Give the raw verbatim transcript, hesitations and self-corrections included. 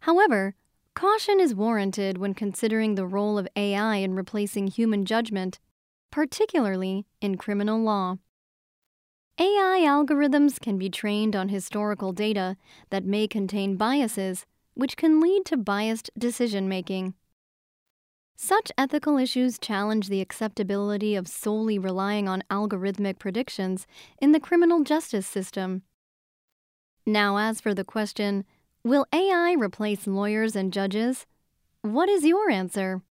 However, caution is warranted when considering the role of A I in replacing human judgment, particularly in criminal law. A I algorithms can be trained on historical data that may contain biases, which can lead to biased decision-making. Such ethical issues challenge the acceptability of solely relying on algorithmic predictions in the criminal justice system. Now, as for the question, will A I replace lawyers and judges? What is your answer?